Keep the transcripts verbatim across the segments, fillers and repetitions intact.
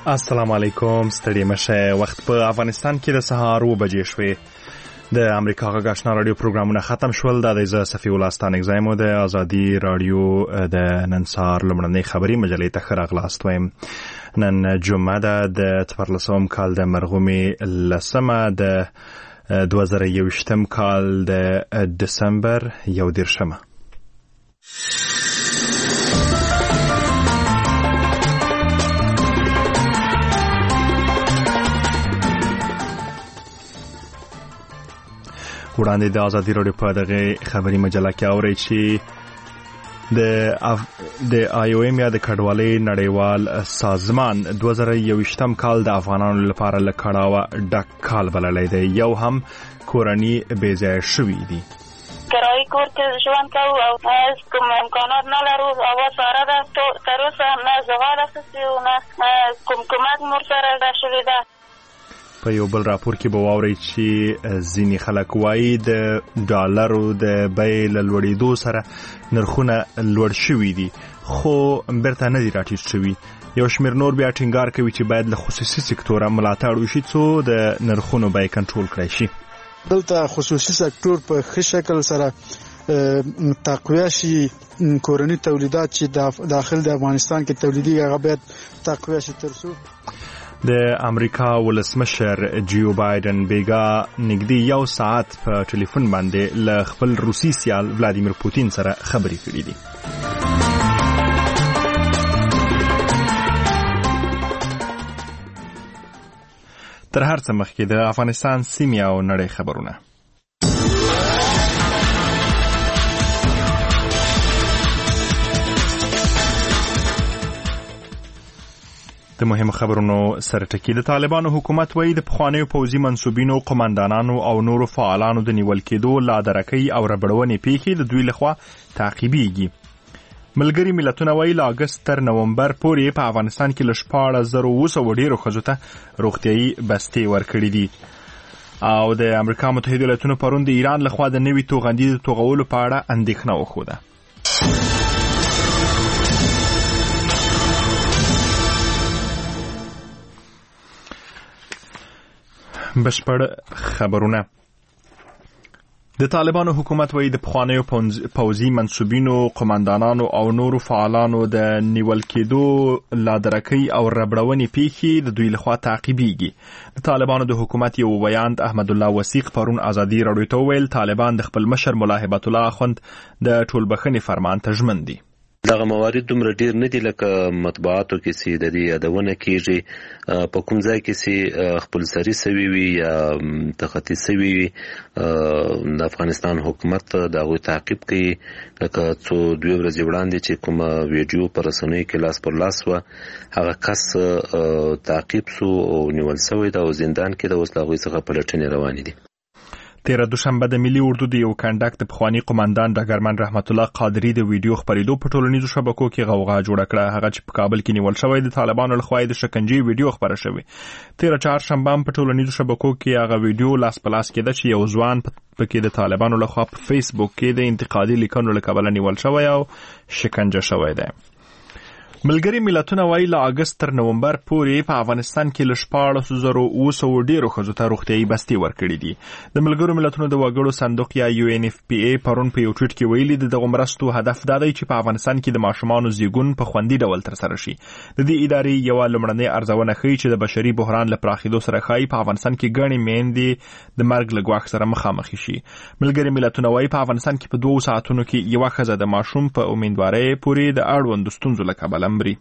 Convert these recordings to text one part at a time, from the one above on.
السلام علیکم، ستړي مشه. وخت په افغانستان کې د سهار و بجې شوې. د امریکا غږ آشنا رادیو پروګرامونه ختم شول. دا د ز صفی الله ستانک زایمو د ازادي رادیو د نن سهار لمړنۍ خبري مجلې ته ښه راغلاست وایم. نن جمعه ده د څوارلسم کال د مرغومي لسمه د دوه زره یوویشتم کال د دسمبر یو دېرشمه. وړاندې د ازادي رادیو په دغه خبري مجله کې اورئ چې د اف... د آی او ایم یا د کډوالۍ نړیوال سازمان دوه زره یوویشتم کال د افغانانو لپاره له کړاوه ډک کال بللی دی. یو هم کورني بې ځایه شوي دي. کرایي کور کې ژوند کوو او کوم امکانات نه لرو. هوا ساره ده، تر اوسه نه زغال اخیستي او نه کوم کومک مور سره ده شوې ده. په یو بل راپور کې به واورئ چې ځینې خلک وایي د ډالرو د بیې له لوړېدو سره نرخونه لوړ شوي دي، خو بیرته نه دي راټیټ شوي. یو شمېر نور بیا ټینګار کوي چې باید له خصوصي سکتوره ملاتړ وشي څو د نرخونو بیې کنټرول کړی شي. دلته خصوصي سکتور په ښه شکل سره تقویه شي. کورني تولیدات چې داخل د افغانستان کې تولیدي هغه باید تقویه شي. ترڅو د امریکا ولسمشر جیو بایدن بیګا نږدې یو ساعت په ټلیفون باندې له خپل روسي سیال ولادیمیر پوتین سره خبرې کړې دي. تر هر څه مخکې د افغانستان سیمې او نړۍ خبرونه. د مهمو خبرونو سره ټکی. د طالبانو حکومت وایي د پخوانیو پوځي منصوبینو، قماندانانو او نورو فعالانو د نیول کېدو، لادرکۍ او ربړونې پیښې د دوی لخوا تعقیبېږي. ملګري ملتونه وایي له اګست تر نومبر پورې په افغانستان کې له شپاړس زره اوه سوه ډېرو ښځو ته روغتیایي بستې ورکړي دي. او د امریکا متحده ایالتونو پرون د ایران لخوا د نوي توغندي د توغولو په اړه اندېښنه وښوده. بشپړ خبرونه. د طالبانو حکومت وایي د پخوانیو پوځي منصوبینو، قماندانانو او نورو فعالانو د نیول کېدو، لادرکۍ او ربړونې پیښې د دوی لخوا تعقیبېږي. د طالبانو د حکومت یو ویاند احمد الله وثیق پرون ازادي راډیو ته وویل طالبان د خپل مشر ملا هبت الله اخوند د ټولبښنې فرمان ته ژمن دي. دغه موارد دومره ډیر نه دي لکه مطبوعاتو کې سي د دې یادونه کیږي. په کوم ځای کې سي خپل سری سوي وي یا تخطي سوي وي، د افغانستان حکومت د هغوی تعقیب کوي. لکه څو دوه ورځې وړاندې چې کومه ویډیو په رسنیو کې لاس پر لاس وه، هغه کس تعقیب سو او نیول سوی ده او زندان کې ده. اوس د هغوی څخه پلټنې روانې دي. تیره دوشنبه د ملي اردو د یو کنډک د پخوانی قماندان ډګرمن رحمت الله قادری د ویډیو خپرېدو په ټولنیزو شبکو کې غوغا جوړه کړه. هغه چې په کابل کې نیول شوی د طالبانو لخوا د شکنجې ویډیو خپره شوی. تیره چهارشنبه په ټولنیزو شبکو کې هغه ویډیو لاس په لاس کېده چې یو ځوان پکې د طالبانو لخوا په فیسبوک کې د انتقادي لیکنو له کبله نیول شوی او شکنجه شوی دی. ملګري ملتونه وایي له اګست تر نومبر پورې په افغانستان کې له شپاړسو زرو اوه سوه ډېرو ښځو ته روغتیایي بستې ورکړي دي. د ملګرو ملتونو د وګړو صندوق یا یو ان اف پی ای پرون په یو ټویټ کې ویلي د دغو مرستو هدف دا دی چې په افغانستان کې د ماشومانو زیږون په خوندي ډول ترسره شي. د دې ادارې یوه لومړنۍ ارزونه ښیي چې د بشري بحران له پراخېدو سره ښایي په افغانستان کې ګڼې میندې د مرګ له ګواښ سره مخامخ شي. ملګري ملتونه وایي په افغانستان کې په دوو ساعتونو کې یوه ښځه د ماشوم په امیندوارۍ پورې د اړوندو ستونزو له کبله مري.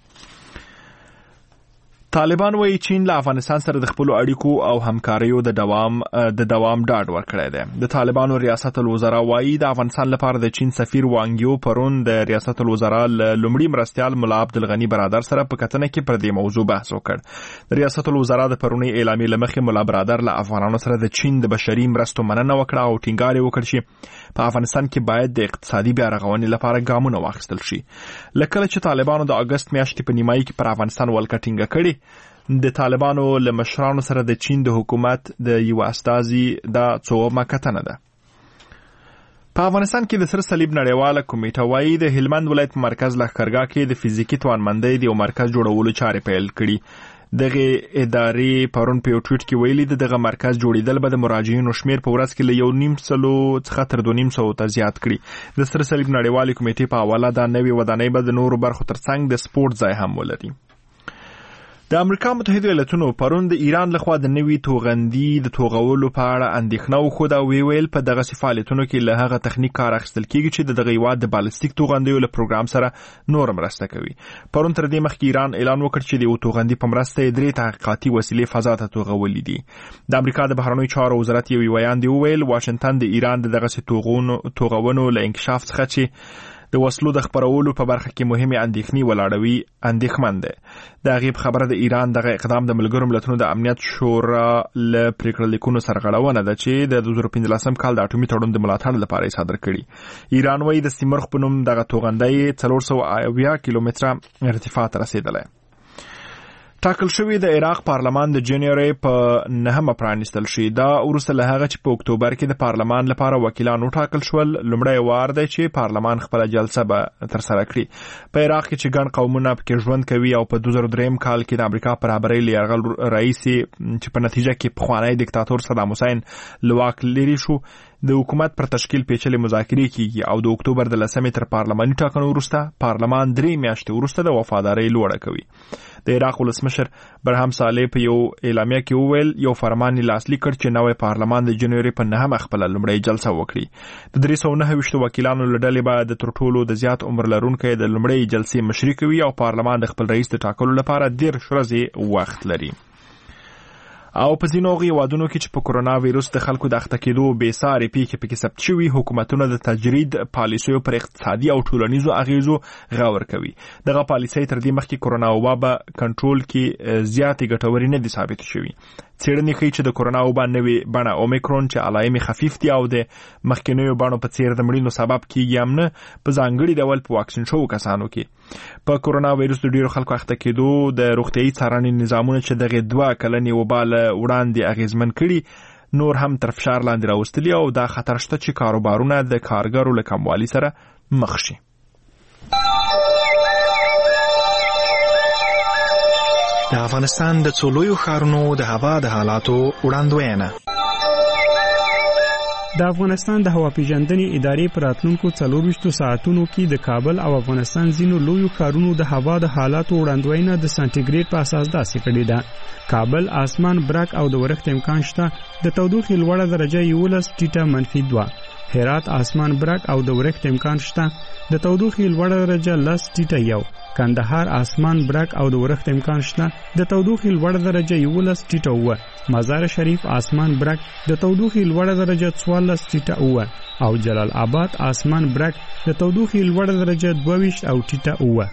طالبان وایي چین له افغانستان سره د خپلو اړیکو او همکاریو د دوام د دوام ډاډ ورکړی دی. د طالبانو ریاست الوزرا وایي د افغانستان لپاره د چین سفیر وانګیو پرون د ریاست الوزرا له لومړي مرستیال ملا عبدالغني برادر سره په کتنه کې پر دې موضوع بحث وکړ. د ریاست الوزرا د پرونۍ اعلامیې له مخې ملا برادر له افغانانو سره د چین د بشري مرستو مننه وکړه او ټینګار یې وکړ چې په افغانستان کې باید د اقتصادي بیا رغونې لپاره ګامونه واخیستل شي. له کله چې طالبانو د اګست میاشتې په نیمایي کې پر افغانستان ولکه ټینګه کړې، د طالبانو له مشرانو سره د چین د حکومت د یو استازي دا څومره کتنه ده. په افغانستان کې د سر صلیب نړیواله کمیټه وايي د هلمند ولایت مرکز لښکرګاه کې د فزیکي توانمندۍ د یو مرکز جوړولو چارې پیل کړي. دغه ادارې پرون په یو ټویټ کې ویلي د دغه مرکز جوړیدل به د مراجعینو شمیر په ورځ کې له یو نیم سلو څخه تر دوه نیم سوو ته زیات کړي. د سر صلیب نړیوالې کمیټې په حواله دا نوې ودانۍ به د نورو برخو ترڅنګ د سپورت ځای هم ولري. د امریکا متحده ایالاتونو پرون د ایران لخوا د نوي توغندي د توغولو په اړه اندېښنه وښوده او ویل په دغه فعالیتونو کې له هغه تخنیک کار اخیستل کیږي چې د دغه هیواد د بالستیک توغندیو له پروګرام سره نور مرسته کوي. پرون تر دې مخکې ایران اعلان وکړ چې د یو توغندي په مرسته یې درې تحقیقاتي وسیلې فضا ته توغولې دي. د امریکا د بهرنیو چارو وزارت یو ویان دی ویل واشنگټن د ایران د دغه توغونو توغونو له انکشاف څخه چې د وسلو د خپرولو په برخه کې مهمه اندېښنې ولاړوي اندېښمن دی. د هغې په خبره د ایران دغه اقدام د ملګرو ملتونو د امنیت شورا له پریکړه لیکونو سره غړونه ده چې د دوه زره پنځلسم کال د اټومي تړون د ملاتړ لپاره یې صادر کړي. ایران وايي د سیمرغ په نوم دغه توغندی څلور سوه اویا کیلومتره ارتفاع ته رسېدلی. ټاکل شوی د عراق پارلمان د جنوري په نهمه پرانیستل شي. دا وروسته له هغه چې په اکتوبر کې د پارلمان لپاره وکیلان وټاکل شول. لومړی وار دی چې پارلمان خپله جلسه به ترسره کړي. په عراق کې چې ګڼ قومونه پکې ژوند کوي او په دوه زره دریم کال کې د امریکا پر رهبرۍ له یرغل رئیس چې په نتیجه کې پخوانی دیکتاتور صدام حسین له واک لرې شو د حکومت پر تشکیل پیچلې مذاکرې کیږي او د اکتوبر د لسمې تر پارلماني ټاکنو وروسته پارلمان درې میاشتې وروسته د وفادارۍ لوړه کوي. د عراق ولسمشر برهم صالح په یو اعلامیه کې وویل یو فرمان یې لاسلیک کړ چې نوی پارلمان د جنوري په نهمه خپله لومړۍ جلسه وکړي. د درې سوه نهه ویشتو وکیلانو له ډلې به د تر ټولو د زیات عمر لرونکی د لومړۍ جلسې مشري کوي او پارلمان د خپل رئیس د ټاکلو لپاره دېرش ورځې وخت لري. او په ځینو هیوادونو کې چې په کرونا ویروس د خلکو د اخته کېدو بې سارې پیښې پکې ثبت شوي حکومتونه د تجرید پالیسیو پر اقتصادي او ټولنیزو اغیزو غور کوي. دغه پالیسۍ تر دې مخکې کرونا وبا به کنټرول کې زیاتې ګټورې نه دي ثابت شوي. څېړنې ښیي چې د کرونا وبا نوې بڼه اومیکرون چې علایم خفیف دي او د مخکینیو بڼو په څېر د مړینو سبب کیږي هم نه په ځانګړي ډول په واکسین شوو کسانو کې. په کرونا ویروس د ډېرو خلکو اخته کېدو د روغتیايي څارنې نظامونه چې دغې دوه کلنې وبا له وړاندې اغېزمن کړي نور هم تر فشار لاندې راوستلي او دا خطر شته چې کاروبارونه د کارګرو له کموالي سره مخ شي. د افغانستان د څو لویو ښارونو د هوا د حالاتو وړاندوینه. د افغانستان د هوا پیژندنې ادارې په راتلونکو څلورویشتو ساعتونو کې د کابل او افغانستان ځینو لویو ښارونو د هوا د حالاتو وړاندوینه د سانټیګریډ په اساس داسې کړې ده. کابل اسمان برق او د ورښت امکان شته. د تودوخې لوړه درجه یولس ټیټه منفي دوه. هرات اسمان برق او د ورښت امکان شته. د تودوخې لوړه درجه لس ټیټه یو. کندهار اسمان برق او د ورښت امکان شته. د تودوخې لوړه درجه یولس ټیټه اووه. مزار شریف اسمان برق د تودوخې لوړه درجه څوارلس ټیټه اووه او جلال آباد اسمان برق د تودوخې لوړه درجه دوه ویشت او ټیټه اووه.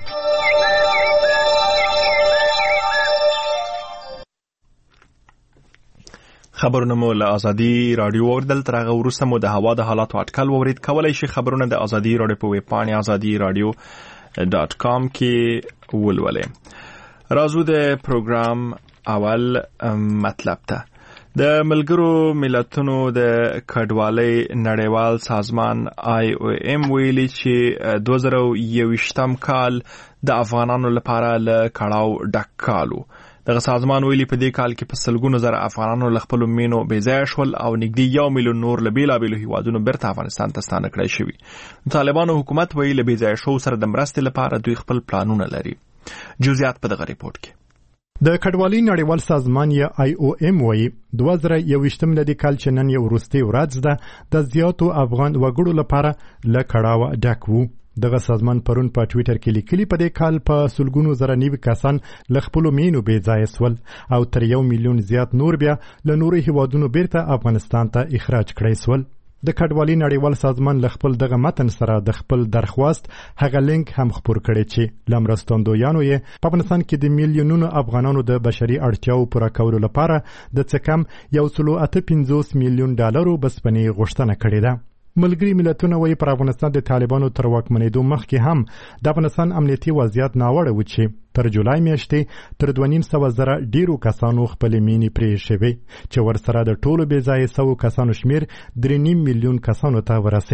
خبرونه مو له ازادي رادیو اوریدل. تر هغه وروسته مو د هوا د حالاتو اټکل واورید. کولی شئ خبرونه د ازادي رادیو په ویب پاڼې ازادي رادیو ډاټ کام کې ولولئ. راځو د پروګرام اول مطلب ته. د ملګرو ملتونو د کډوالۍ نړیوال سازمان آی او ایم ویلي چې دوه زره یوویشتم کال د افغانانو لپاره له کړاو ډک کال و. دغه سازمان ویلي په دې کال کې په سلګونو زره افغانانو له خپلو مینو بېځایه شول او نږدې یو میلیون نور له بېلابېلو هیوادونو بیرته افغانستان ته ستانه کړی شوي. طالبانو حکومت وایي له بېځایه شوو سره د مرستې لپاره دوی خپل پلانونه لري. جزئیات په دغه ریپورټ کې. د کډوالۍ نړیوال سازمان یا آی او ایم وایي دوه زره یوویشتم د دې کال چې نن یو وروستۍ ورځ ده د زیاتو افغان وګړو لپاره له کړاوه ډک و. دغه سازمان پرون په ټویټر کې لیکلي په دې کال په سلګونو زره نوي کسان له خپلو مینو بېځایه سول او تر یو میلیون زیات نور بیا له نورو هیوادونو بیرته افغانستان ته اخراج کړی سول. د کډوالۍ نړیوال سازمان له خپل دغه متن سره د خپل درخواست هغه لینک هم خپور کړی چې له مرستندویانو یې په افغانستان کې د میلیونونو افغانانو د بشري اړتیاو پوره کولو لپاره د څه کم یو سلو اته پنځوس میلیون ډالرو بسپنې غوښتنه کړې ده. ملګري ملتونه وایي پر افغانستان د طالبانو تر واکمنېدو مخکې هم د افغانستان امنیتي وضعیت ناوړه و چې تر جولای میاشتې تر دوه نیم سوه زره ډیرو کسانو خپلې مینې پرې شوې چې ورسره د ټولو بېځایه سوو کسانو شمیر درې نیم میلیون کسانو ته ورسېد.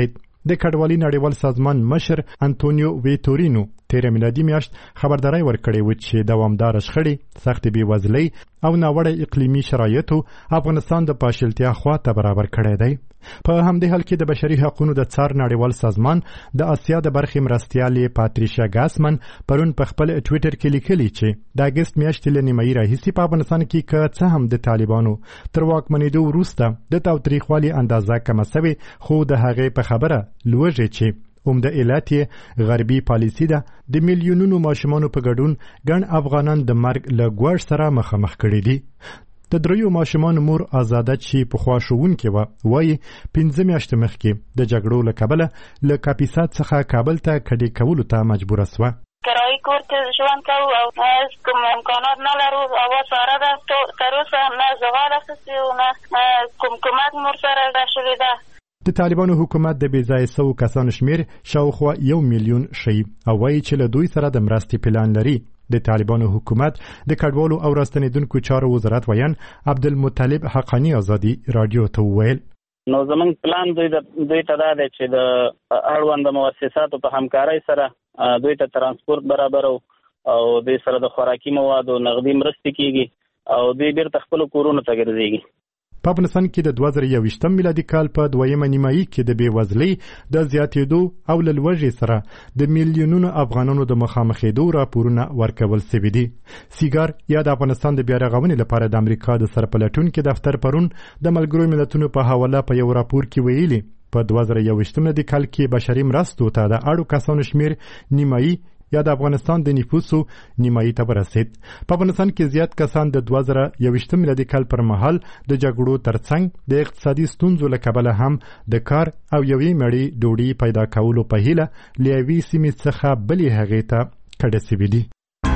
د کډوالۍ نړیوال سازمان مشر انټونیو ویټورینو تیر میلادي میاشت خبرداري ورکړې و چې دوامدار شخړې، سخت بېوزلۍ او ناوړه اقلیمي شرایطو افغانستان د پاشلتیا خواته برابر کړی دی. په همدې حال کې د بشري حقوقو د څار نړیوال سازمان د آسیا د برخې مرستیالې پاتریشیا ګاسمن پرون په خپل ټویټر کې لیکلي چې د اګست میاشتې له نیمایي راهیسې په افغانستان کې که څه هم د طالبانو تر واکمنېدو وروسته د تاوتریخوالي اندازه کمه سوې، خو د هغې په خبره لوږې چې عمده علت یې غربي پالیسي ده، د میلیونونو ماشومانو په ګډون ګڼ افغانان د مرګ له ګواښ سره مخامخ کړي دي. د دریو ماشومانو مور آزاده چې پخوا ښوونکې وه وایي پنځه میاشتې مخکې د جګړو له کبله له کاپیسا څخه کابل ته کډې کولو ته مجبوره سوه. کرایي کور کې ژوند کوو او کوم امکانات نه لرو. هوا ساره ده، تر اوسه نه زغال اخیستي او نه کوم کومک مور سره ده شوې ده. د طالبانو حکومت د بې ځایه سوو کسانو شمیر شاوخوا یو میلیون ښیي او وایي چې له دوی سره د مرستې پلان لري. د طالبانو حکومت د کډوالو او راستنېدونکو چارو وزارت ویان عبدالمطلب حقانی آزادي رادیو ته وویل نو زمونږ پلان دوی دوی ته دا دی چې د اړوند مؤسساتو په همکارۍ سره دوی ته ترانسپورت برابرو او دوی سره د خوراکي موادو نغدي مرستې کیږي او دوی بیرته خپلو کورونو ته ګرځېږي. په افغانستان کې د دوه زره یوویشتم میلادي کال په دویمه نیمایي کې د بېوزلۍ د زیاتېدو او له لوږې سره د میلیونونو افغانانو د مخامخېدو راپورونه ورکول سوي دي. سیګار یا د افغانستان د بیا رغونې لپاره د امریکا د سرپلټونکي دفتر پرون د ملګرو ملتونو په حواله په یو راپور کې ویلي په دوه زره یوویشتم میلادي کال کې بشري مرستو ته د اړو کسانو شمیر نیمایي یا د افغانستان د نفوسو نیمایي ته ورسید. په افغانستان کې زیات کسان د دوه زره یوویشتم میلادي کال پر مهال د جګړو ترڅنګ د اقتصادي ستونزو له کبله هم د کار او یوې مړۍ ډوډۍ پیدا کولو په هیله له یوې سیمې څخه بلې هغې ته کډه سوي دي.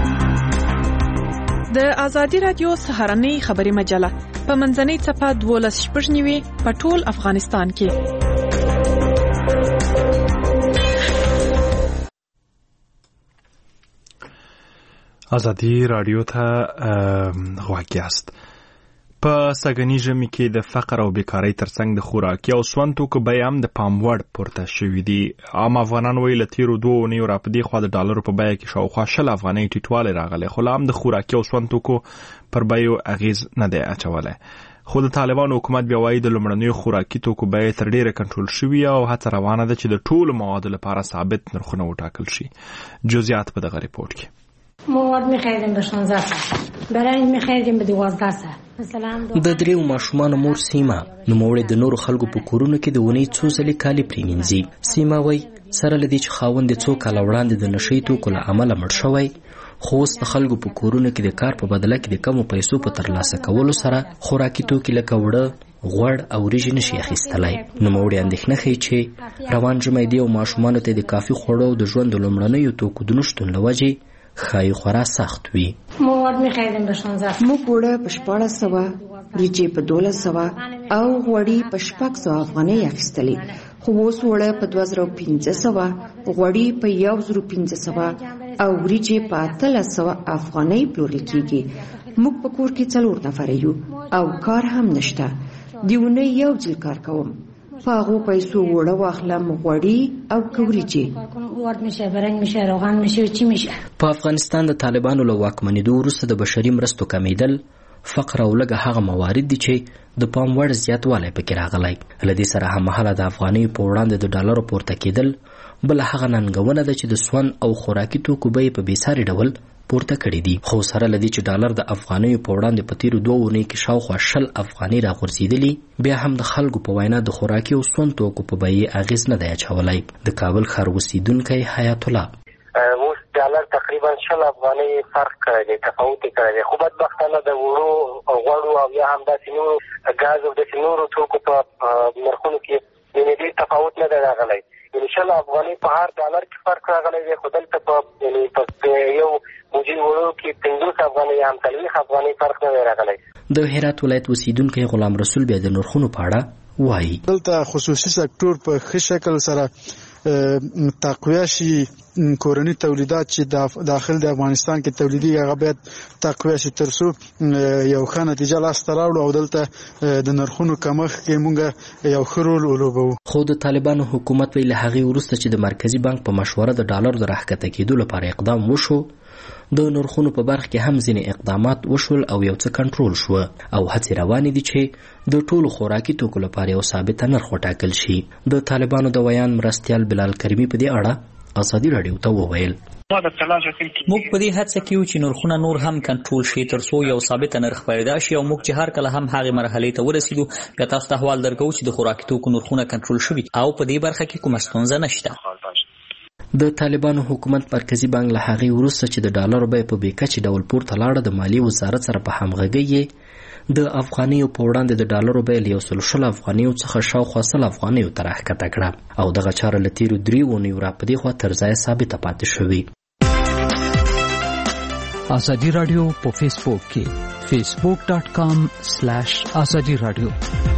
د ازادي رادیو سهارنۍ خبري مجله په منځنۍ څپه دولس شپږ نیوي په ټول افغانستان کې. ازادي رادیو ته غوږ یاست. په سږني ژمي کې د فقر او بیکارۍ ترڅنګ د خوراکي او سون توکو بیې هم د پام وړ پورته شوي دي. عام افغانان وایي له تیرو دوو اونیو راپدې خوا د ډالرو په بیه کې شاوخوا شل افغانۍ ټیټوالی راغلی، خو لا هم د خوراکي او سون توکو پر بیو اغیز نه دی اچولی. خو د طالبانو حکومت بیا وایي د لومړنیو خوراکي توکو بیې تر ډیره کنټرول شوي او هڅه روانه ده چې د ټولو موادو لپاره ثابت نرخونه وټاکل شي. جزئیات په دغه ریپورت کې. مواد می‌خریدیم به شانزده ساعت، برنج می‌خریدیم به دوازده ساعت. د دریو ماشومانو مور سیما نوموړې د نورو خلکو په کورونو کې د ونې څو ځلې کالي پرېمینځي. سیما وایي سره له دې چې خاوند یې څو کاله وړاندې د نشهیي توکو له امله مړ شوی، خو اوس د خلکو په کورونو کې د کار په بدله کې د کمو پیسو په ترلاسه کولو سره خوراکي توکي لکه وړه، غوړ او وریژې نشي اخیستلی. نوموړې اندېښنه ښیي چې روان ژمی دی او ماشومانو ته د کافي خوړو او د ژوند د لومړنیو توکو د نشتون له وجې خای خورا سخت وي. مواد می‌خریدیم به شانزده ساعت. موږ وړه په شپاړس سوه، وریجې په دولس سوه او غوړي په شپږ سوه افغانۍ اخیستلې، خو اوس وړه په دوه زره پنځه سوه، غوړي په یو زره پنځه سوه او وریجې په اتلس سوه افغانۍ پلورل کېږي. موږ په کور کې څلور نفره یو او کار هم نشته. د اونۍ یو ځل کار کوم، په هغو پیسو وړه واخلم، غوړي او وریجې. په افغانستان د طالبانو له واکمنېدو وروسته د بشري مرستو کمیدل، فقر او لږه هغه موارد دي چې د پام وړ زیاتوالی پکې راغلی. له دې سره هممهاله د افغانیو په وړاندې د ډالرو پورته کېدل بله هغه ننګونه ده چې د سون او خوراکي توکو بیې په بېساري ډول پورته کړي دي. خو سره له دې چې ډالر د افغانیو په وړاندې په تیرو دوو اونیو کې شاوخوا شل افغانۍ راغورځېدلي، بیا هم د خلکو په وینا د خوراکي او سون توکو په بیې اغېز نه دی اچولی. د کابل ښار اوسېدونکی حیات الله اوس ډالر تقریبا شل افغانۍ فرق کړی دی، تفاوت یې کړی دی. خو بدبختانه د وړو غوړو او یا هم داسې نورو ګاز او داسې نورو توکو په نرخونو کې یعنې ډېر تفاوت نه دی راغلی. یعنې شل افغانۍ په هر ډالر کې فرق راغلی دی، خو دلته په یعنې په یو بوجي وړو کې پنځوس افغانۍ یا هم څلوېښت افغانۍ فرق نه دی راغلی. د هرات ولایت اوسېدونکی غلام رسول بیا د نرخونو په اړه وایي. دلته خصوصي سکتور په ښه شکل سره تقویه شي کورنی تولیدات چې داخل د افغانستان کې تولیدي هغه باید تقویه شي ترڅو یو ښه نتیجه لاسته راوړو او دلته د نرخونو کمښت کې موږ یو ښه رول ولوبو. خو د طالبانو حکومت ویل هغه وروسته چې د مرکزی بانک په مشوره د ډالر د راښکته کېدو لپاره اقدام وشو د نرخونو په برخه کې هم ځینې اقدامات وشول او یو څه کنټرول شو او هڅې روانې دي چې د ټولو خوراکي توکو لپاره یو ثابت نرخ وټاکل شي. د طالبانو د ویان مرستیال بلال کریمی په دې اړه ازادي رادیو ته وویل موږ په دې هڅه کې یو چې نرخونه نور هم کنټرول شي ترڅو یو ثابت نرخ پیدا شي او موږ چې هر کله هم هغه مرحله ته ورسېدو بیا تاسو ته حواله درکوو چې د خوراکي توکو نرخونه کنټرول شوي او په دې برخه کې کومه ستونزه نشته. د طالبانو حکومت مرکزی بانک له هغې وروسته چې د ډالرو بیه په بېکچې ډول پورته لاړه د مالیې وزارت سره په همغږۍ د افغانیو په وړاندې د ډالرو بیه له یو سل شل افغانیو څخه شاوخوا سل افغانیو ته راښکته کړه او دغه چاره له تېرو درې اونیو را په دې خوا تر ځایه ثابته پاتې شوې. ازادي راډیو په فیسبوک کې فیسبوک ډاټ کام سلیش ازادي راډیو.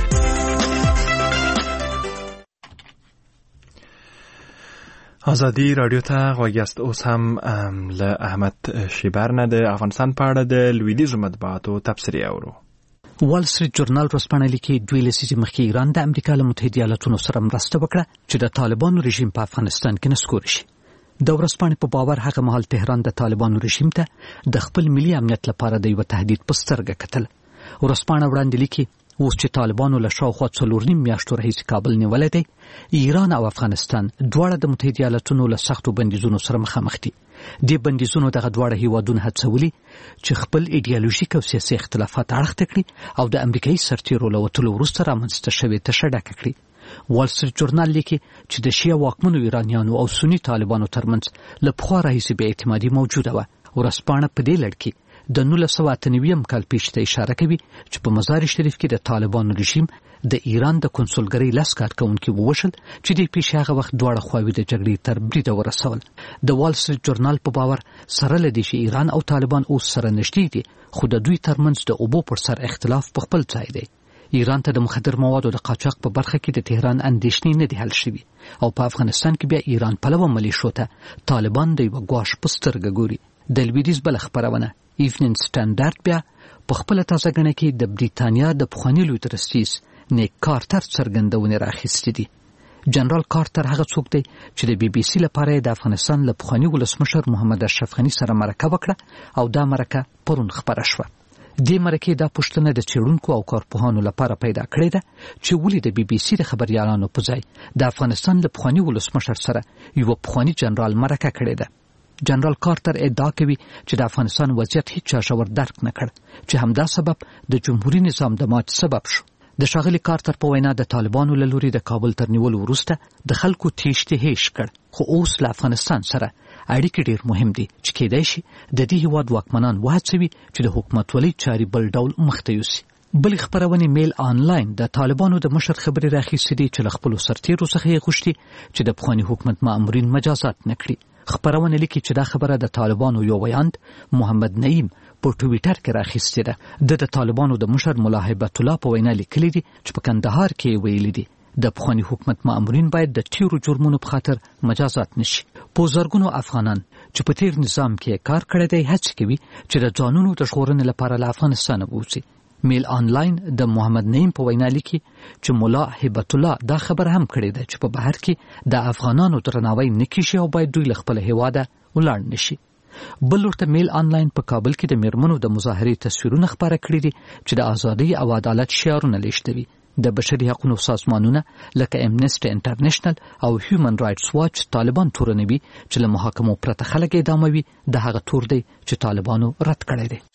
ازادي رادیو ته غوږیاست. اوس هم له احمد شیبر نه د افغانستان په اړه د لویدیځو مطبوعاتو تبصرې اورو. وال سټریټ جورنال ورځپاڼه لیکي دوی لسیزې مخکې ایران د امریکا له متحده ایالاتونو سره مرسته وکړه چې د طالبانو رژیم په افغانستان کې نسکور شي. د ورځپاڼې په باور هغه مهال تهران د طالبانو رژیم ته د خپل ملي امنیت لپاره د یو تهدید په سترګه کتل. ورځپاڼه وړاندې لیکي اوس چې طالبانو له شاوخوا څلور نیم میاشتو راهیسې کابل نیولی دی، ایران او افغانستان دواړه د متحده ایالاتونو له سختو بندیزونو سره مخامخ دي. دې بندیزونو دغه دواړه هیوادونه هڅولي چې خپل ایډیالوژیک او سیاسي اختلافات اړخ ته کړي او د امریکایي سرتیرو له وتلو وروسته رامنځته شوې تشه ډکه کړي. وال سټریټ جورنال لیکي چې د شیعه واکمنو ایرانیانو او سني طالبانو ترمنځ له پخوا راهیسې بې اعتمادي موجوده وه. ورځپاڼه په دې لړ کې د نولس سوه اته نوي کال پیښې ته اشاره کوي چې په مزار شریف کې د طالبانو رژیم د ایران د کنسولګرۍ لس کارکوونکي ووژل چې د پیښې هغه وخت دواړه خواوې د جګړې تر بریده ورسول. د وال سټریټ جورنال په باور سره له دې چې ایران او طالبان اوس سره نږدې دي خو د دوی ترمنځ د اوبو پر سر اختلاف په خپل ځای دی. ایران ته د مخدر موادو د قاچاق په برخه کې د تهران اندېښنې نه دي حل شوي او په افغانستان کې بیا ایران پلوه ملیشو ته طالبان د یوه ګواښ په سترګه ګوري. د لویدیځ بله خپرونه ایونینګ سټانډارډ بیا په خپله تازه ګڼه کې د بریتانیا د پخواني لوی درستیز نیک کارتر څرګندونې راخیستې دي. جنرال کارتر هغه څوک دی چې د بي بي سي لپاره د افغانستان له پخواني ولسمشر محمد اشرف غني سره مرکه وکړه او دا مرکه پرون خپره شوه. دې مرکې دا پوښتنه د څېړونکو او کارپوهانو لپاره پیدا کړې ده چې ولې د بي بي سي د خبریالانو په ځای د افغانستان له پخواني ولسمشر سره یوه پخواني جنرال مرکه کړې ده. جنرال کارتر ادعا کوي چې د افغانستان وضعیت هیڅ چا ژور درک نه کړ چې همدا سبب د جمهوریت نظام د مات سبب شو. د ښاغلي کارتر په وینا د طالبانو له لوري د کابل تر نیولو وروسته د خلکو تیښتې هېښ کړ خو اوس له افغانستان سره اړیکې ډېر مهم دي چې کېدای شي د دې هېواد واکمنان وهڅوي چې د حکومتولۍ چارې بل ډول مخته یوسي. بلې خپرونې میل آنلاین د طالبانو د مشر خبرې راخیستې دي چې له خپلو سرتیرو څخه یې غوښتي چې د پخواني حکومت مامورین مجازات نه کړي. خبرونه لیکي چې دا خبره د طالبانو یو ویاند محمد نعیم په ټویټر کې راخیستې ده. د د طالبانو د مشر ملا هیبت الله په وینا لیکلي دي چې په کندهار کې ویلي دي د پخواني حکومت مامورین باید د تیرو جرمونو په خاطر مجازات نشي. په زرګونو افغانان چې په تیر نظام کې کار کړی دی هڅه کوي چې د ځانونو د ژغورنې لپاره له افغانستانه ووځي. میل آنلاین د محمد نعیم په وینا لیکي چې ملا هیبت الله دا خبر هم کړې ده چې په بهر کې د افغانانو درناوی نه کیږي او باید دوی له خپل هیواده ولاړ نشي. بل ورته میل آنلاین په کابل کې د میرمنو د مظاهرې تصویرونه خپاره کړي دي چې د ازادۍ او عدالت شعارونه لیږدوي. د بشري حقوقو سازمانونه لکه امنسټي انټرنیشنل او هیومن رائټس واچ طالبان تورنوي چې له محاکمو پرته خلک اعداموي د هغه تور دی چې طالبانو رد کړی دی.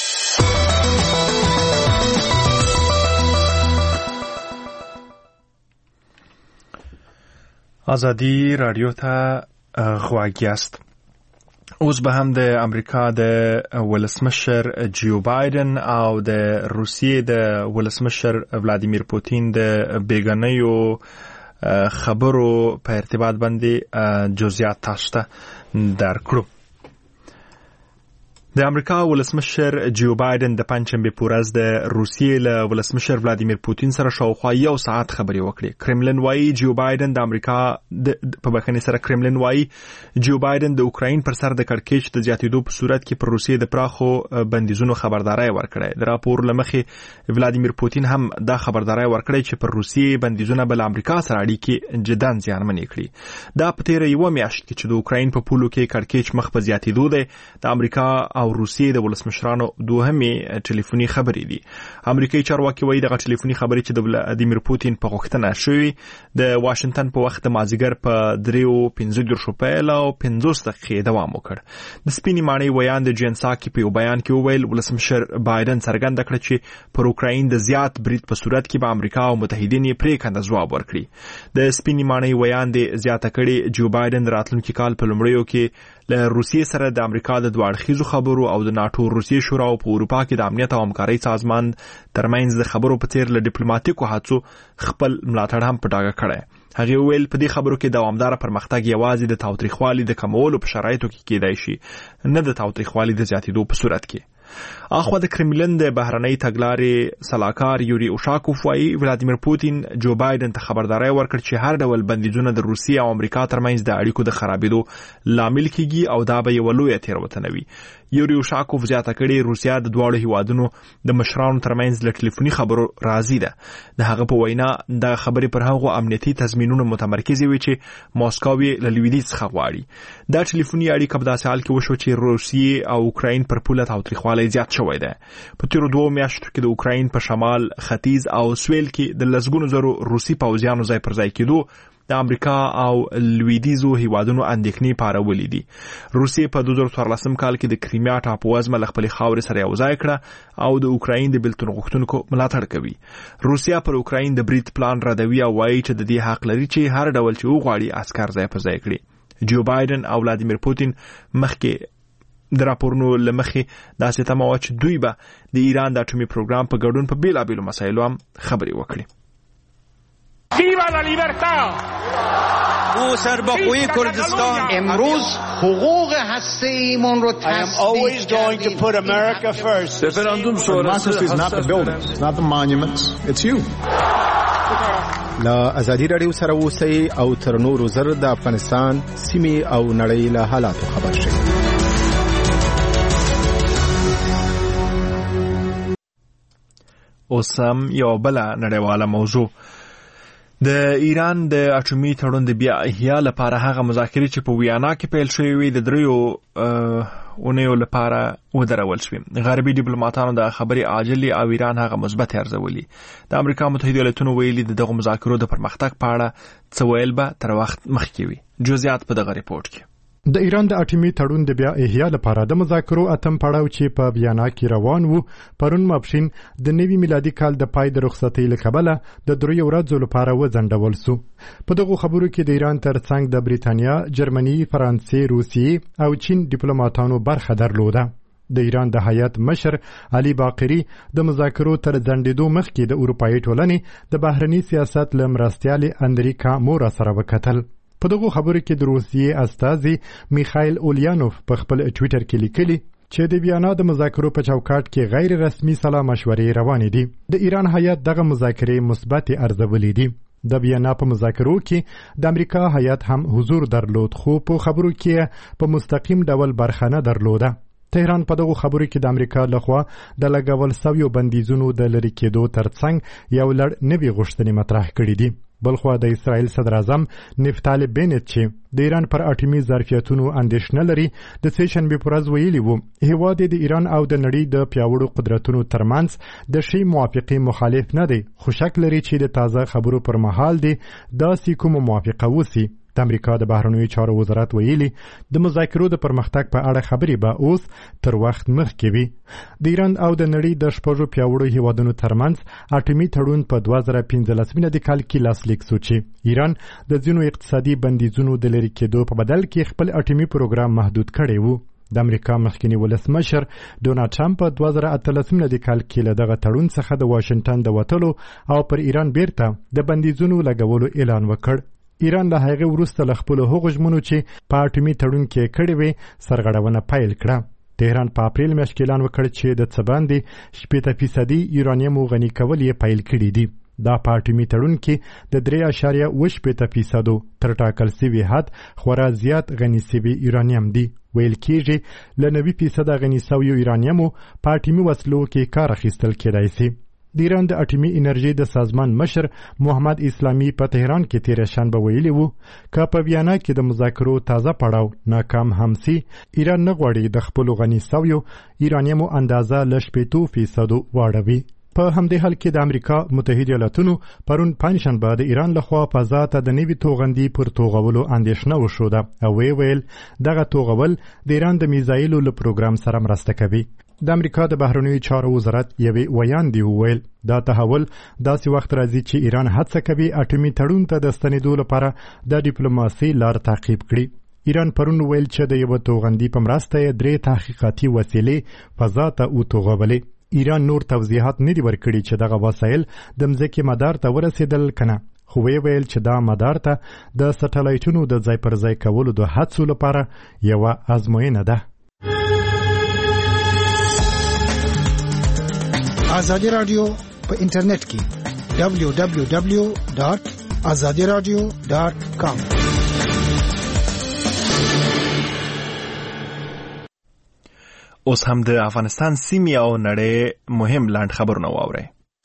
ازادي رادیو ته غواړئ. اوس به هم د امریکا د ولسمشر جو بایدن او د روسیې د ولسمشر ولادیمیر پوتین د بیګنیو خبرو په ارتباط باندې جزئیات تاسو ته درکړو. د امریکا ولسمشر جو بایدن د پنځشنبه په ورځ د روسیې له ولسمشر ولادیمیر پوتین سره شاوخوا یو ساعت خبرې وکړې. کرملن وایي جو بایدن د امریکا په بخښنې سره کرملن وایي جو بایدن د اوکراین پر سر د کړکېچ د زیاتېدو په صورت کې پر روسیې د پراخو بندیزونو خبرداري ورکړې. د راپور لمخې ولادیمیر پوتین هم دا خبرداري ورکړې چې پر روسیې بندیزونه بل امریکا سره اړیکې جداً زیانمنې کړي. دا په تیره یوه میاشت کې چې د اوکراین په پولو کې کړکېچ مخ په زیاتېدو دی، د امریکا او روسیې د ولسمشرانو دوهمې ټلیفوني خبرې دي. امریکایي چارواکي وایي دغه ټلیفوني خبرې چې د ولادیمیر پوتین په غوښتنه شوې د واشنگټن په وخت مازیګر په دریو پنځه دېرشو پیل او پنځوس دقیقې دوام وکړ. د سپینې ماڼۍ ویان د جین ساکي په یو بیان کې وویل ولسمشر بایدن څرګنده کړه چې پر اوکراین د زیات برید په صورت کې به امریکا او متحدین یې پرېکنده ځواب ورکړي. د سپینې ماڼۍ ویان د زیاته کړي جو بایدن راتلونکي کال په لومړیو کې له روسیې سره د امریکا د دوه اړخیزو خبرو او د ناتو روسیې شورا او په اروپا کې د امنیت او همکارۍ سازمان ترمنځ د خبرو په څیر له ډیپلوماټیکو هڅو خپل ملاتړ هم په ډاګه کړی. هغه ویل په دې خبرو کې دوامدار پرمختګ یوازې د تاوتریخوالي د کمولو په شرایطو کې کېدای شي، نه د تاوتریخوالي د زیاتېدو په صورت کې. اخوا د کرملن د بهرنۍ تګلارې سلاکار یوري اوشاکوف وایي ولادیمیر پوتین جو بایدن ته خبرداري ورکړ چې هر ډول بندیزونه د روسیې او امریکا ترمنځ د اړیکو د خرابېدو لامل کیږي او دا به یو لویه تېروتنه وي. یوري اوشاکوف زیاته کړي روسیا د دواړو هیوادونو د مشرانو ترمنځ له ټلیفوني خبرو راضي ده. د هغه په وینا د خبرې پر هغو امنیتي تضمینونو متمرکز وي چې ماسکو یې له لویدیځ څخه غواړي. دا ټلیفوني اړیکه په داسې حال کې وشو چې روسیې او اوکراین پر پوله تاوتریخوالی زیات شوی دی. په تیرو دوه میاشتو کې د اوکراین په شمال، ختیځ او سویل کې د لسګونو زرو روسي پوځیانو ځای پر ځای کېدو د امریکا او لویدیځو هیوادونو اندېښنې پارولې دي. روسیې په دوه زره څوارلسم کال کې د کریمیا ټاپووزمه له خپلې خاورې سره یو ځای کړه او د اوکراین د بېلتون غوښتونکو ملاتړ کوي. روسیا پر اوکراین د برید پلان ردوي او وایي چې د دې حق لري چې هر ډول چې وغواړي عسکر ځای پر ځای کړي. جو بایدن او ولادیمیر پوتین مخکې د راپورونو لمخې داسې تمه وه چې دوی به د ایران د اټومي پروګرام په ګډون په بیلابیلو مسایلو هم خبرې وکړي. ویوا لا لیبرتا او سربخوی کردستان امروز حقوق هسته‌ایمون رو always going to put America first. referendum شورای is not the buildings, not the monuments, it's you. لا ازادي رادیو سره اوسئ او تر نورو زر د افغانستان سیمې او نړۍ له حالاتو خبر شئ. اوس هم یو بله نړیواله موضوع. د ایران د اټومي تړون د بیا احیا لپاره هغه مذاکرې چې په ویانا کې پیل شوې وي د دریو اونیو لپاره ودرول شوې. غربي ډیپلوماټانو د خبرې عاجلې او ایران هغه مثبت ارزولي. د امریکا متحده ایالاتونو ویلي د دغه مذاکرو د پرمختګ په اړه څه ویل به تر وخت مخکې وي. جزئیات په دغه ریپورت کې. د ایران د اټومي تړون د بیا احیا لپاره د مذاکرو اتم پړاو چې په ویانا کې روان وو پرون ماپښین د نوي میلادي کال د پای د رخصتۍ له کبله د دریو ورځو لپاره وځنډول سو. په دغه خبرو کې د ایران ترڅنګ د بریتانیا، جرمني، فرانسې، روسیې او چین ډیپلوماټانو برخه درلوده. د ایران د هیئت مشر علي باقری د مذاکرو تر ځنډېدو مخکې د اروپایي ټولنې د بهرني سیاست له مرستیالې اندریکا مورا سره وکتل. په دغه خبرو کې د روسیې استازي میخایل اوليانوف په خپل ټویټر کې لیکلي چې د ویانا د مذاکرو په چوکاټ کې غیر رسمي سلا مشورې روانې دي. د ایران هیئت دغه مذاکرې مثبت ارزولې دي. د ویانا په مذاکرو کې د امریکا هیئت هم حضور درلود خو په خبرو کې په مستقیم ډول برخه نه درلوده. تهران په دغه خبرو کې د امریکا لخوا د لګول شویو بندیزونو د لرې کېدو ترڅنګ یو لړ نوي غوښتنې مطرح کړي دي. بلخوا د اسرائیل صدر اعظم نفتالي بنت چې د ایران پر اټومي ظرفیتونو اندېښنه لري د سه شنبې په ورځ ویلي وو هیواد د ایران او د نړۍ د پیاوړو قدرتونو ترمنځ د شی موافقې مخالف نه دی خو شک لري چې د تازه خبرو پر مهال دی داسې کوم موافقه وسی. د امریکا د بهرنیو چارو وزارت ویلي د مذاکرو د پرمختګ په اړه خبرې به اوس تر وخت مخکې وي. د ایران او د نړۍ د شپږو پیاوړو هیوادونو ترمنځ اټومي تړون په دوه زره پنځلس میلادي کال کې لاسلیک شو چې ایران د ځینو اقتصادي بندیزونو د لرې کېدو په بدل کې خپل اټومي پروګرام محدود کړی وو. د امریکا مخکنی ولسمشر ډونالډ ټرمپ په دوه زره اتلس میلادي کال کې له دغه تړون څخه د واشنگټن د وتلو او پر ایران بیرته د بندیزونو لګولو اعلان وکړ. ایران له هغه وروسته له خپلو هغو ژمنو چې په اټومي تړون کې کړې وې سرغړونه پیل کړه. تهران په اپریل میاشت کې اعلان وکړ چې د څه باندې شپږ فیصدي یورانیم غني کول یې پیل کړي دي. دا په اټومي تړون کې د درې اعشاریه اوه شپېته فیصدو تر ټاکل سوي حد خورا زیات غني سوي یورانیم دي. ویل کېږي له نوي فیصده غني سویو یورانیمو په اټومي وسلو کې کار اخیستل کېدای سي. د ایران د اټومي انرژي د سازمان مشر محمد اسلامي په تهران کې تېره شنبه ویلي وو که په ویانا کې د مذاکرو تازه پړاو ناکام هم سي، ایران نه غواړي د خپلو غني سویو یورانیمو اندازه له شپېتو فیصدو واړوي. په همدې حال کې د امریکا متحده ایالاتونو پرون پنجشنبه د ایران لخوا فضا ته د نوي توغندي پر توغولو اندېښنه وښوده او ویې ویل دغه توغول د ایران د میزایلو له پروګرام سره مرسته کوي. د امریکا د بهرنیو چارو وزارت یوې ویاندې وویل دا تحول داسې وخت راځي چې ایران هڅه کوي اټومي تړون ته د ستنېدو لپاره د ډیپلوماسۍ لار تعقیب کړي. ایران پرون ویل چې د یوه توغندي په مرسته یې درې تحقیقاتي وسیلې فضا ته وتوغولې. ایران نور توضیحات نه دي ورکړي چې دغه وسایل د مځکې مدار ته ورسېدل کنه، خو ویې ویل چې دا مدار ته د سټلایټونو د ځای پر ځای کولو د هڅو لپاره یوه ازموینه ده. ازادي راډیو په انټرنیټ کې دبلیو دبلیو دبلیو ډاټ ازادي راډیو ډاټ کام. اوس هم د افغانستان سیمې او نړۍ مهم لاند خبرونه واورئ.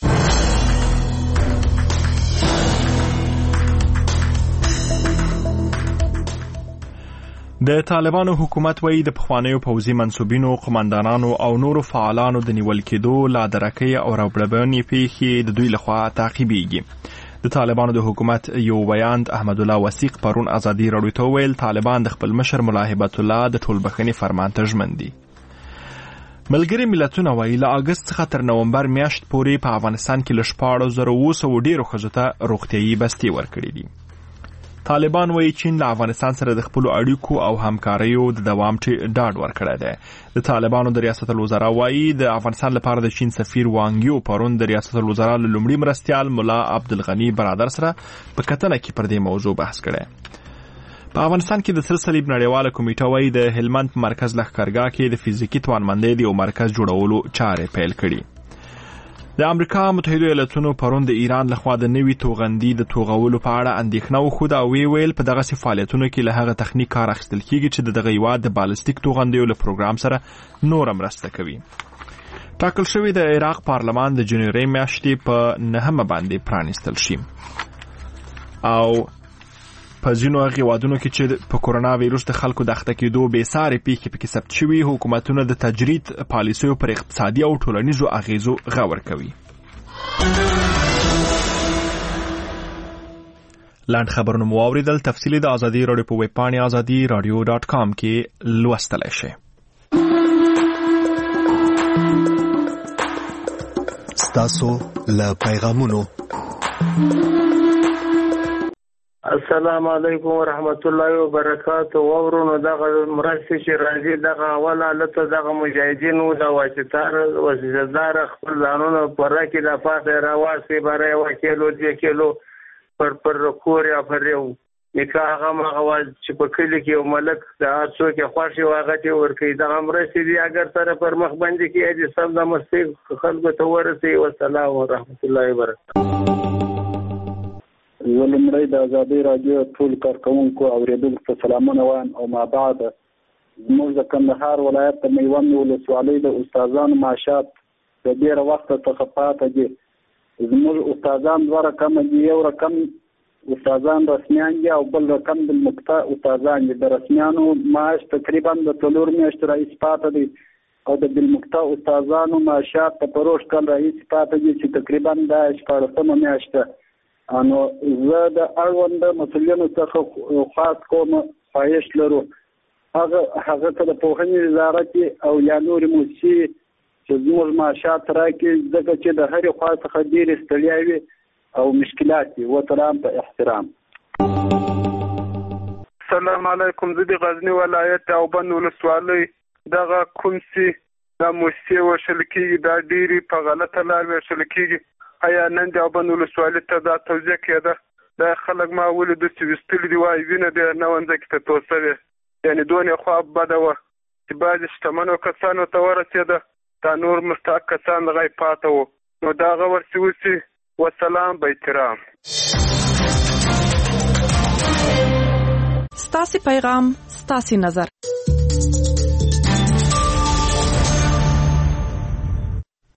د طالبانو حکومت وایي د پخوانیو پوځي منصوبینو، قماندانانو او نورو فعالانو د نیول کېدو، لادرکۍ او راوړبنې پیښې د دوی لخوا تعقیبېږي. د طالبانو د حکومت یو بیان احمد الله وثیق پرون ازادي راډیو ته ویل طالبان د خپل مشر ملا هیبت الله د ټولبښنې فرمان ته ژمن دي. ملګري ملتونه وایي له اګست څخه تر نومبر میاشت پورې په افغانستان کې له شپاړس زره اوه سوه ډېرو ښځو ته روغتیایي بستې ورکړي دي. طالبان وایي چین له افغانستان سره د خپلو اړیکو او همکاریو د دوام ډاډ ورکړی دی. د طالبانو د ریاست الوزرا وایي د افغانستان لپاره د چین سفیر وانګیو پرون د ریاست الوزرا له لومړي مرستیال ملا عبدالغني برادر سره په کتنه کې پر دې موضوع بحث کړی. په افغانستان کې د سره صلیب نړیواله کمیټه وایي د هلمند په مرکز لښکرګاه کې د فزیکي توانمندۍ د یو مرکز جوړولو چارې پیل کړي. د امریکا متحده ایالاتونو پرون د ایران لخوا د نوي توغندي د توغولو په اړه اندېښنه وښوده او ویې ویل په دغسې فعالیتونو کې له هغه تخنیک کار اخیستل کېږي چې د دغه هېواد د بالستیک توغندیو له پروګرام سره نوره مرسته کوي. ټاکل شوي د عراق پارلمان د جنوري میاشتې په نهمه باندې پرانیستل شي او په ځینو هغې هېوادونو کې چې په کورونا ویروس د خلکو د اخته کېدو بېسارې پیښې پکې ثبت شوي، حکومتونه د تجرید پالیسیو پر اقتصادي او ټولنیزو اغیزو غور کوي. لاند خبرونه مو واورېدل. تفصیلي د ازادي راډیو په ویب پاڼې ازادي راډیو ډاټ کام کې لوستلی شئ. ستاسو له پیغامونو. السلام علیکم ورحمت الله وبرکاته. ورونو دغه مرستې چې راځي دغه اول حالته دغه مجاهدینو د واسطار وسیلهدار خپل ځانونه پوره کې د پاسه راواسي باره یو کیلو دوه کیلو پر پر کور یا پر یو نکاح هغه مغواز چې په کلی کې یو ملک د هڅو کې خوښي واغته ورکې دغه مرستې دی اگر سره پر مخ باندې کې دې سم د مستي خلکو ته ورسي. والسلام ورحمت الله وبرکاته. ولمړی د ازادي راډیو ټول کارکونکو اوریدونکو ته سلامونه وایم او ما بعد زموږ د کندهار ولایت د میوند ولسوالۍ د استادانو معاشات د ډېره وخته څخه پاته دي. زموږ استادان دوه رقمه دي، یو رقم استادان رسمیان دي او بل رقم د مقطع استادان دي. د رسمیانو معاش تقریبا د څلور میاشتې رئیس پاته دي او د بالمقطع استادانو معاشات په پروش کال رئیس پاته دي چې تقریبا د شپاړسمه میاشته. انو زه د اړوند مسؤلینو څخه خاص کوم خواهش لرو هغه هغه ته د پوهنې وزارت او یا نور موسسې چې زموږ معاشات راکړي ځکه چې د هرې خوا څخه ډېرې ستړیاوې او مشکلات دي. وسلام په احترام. السلام علیکم. زه د غزني ولایت او بند ولسوالۍ دغه کوم چې د موسسې وشل کېږي دا ډېرې په غلطه لار وشل کېږي. آیا نن د اوبند ولسوالۍ ته دا توضیح کېده دا خلک ما ولیدو چې ویستلي دي وایي وینه د نونځه کې ته توسه وې یعنې دونې خوا بده وه چې بعضې شتمنو کسانو ته ورسېده، دا نور مستحق کسان غیب پاته وو. نو دا هغه ورسې وسي. وسلام به احترام. ستاسې پیغام ستاسې نظر.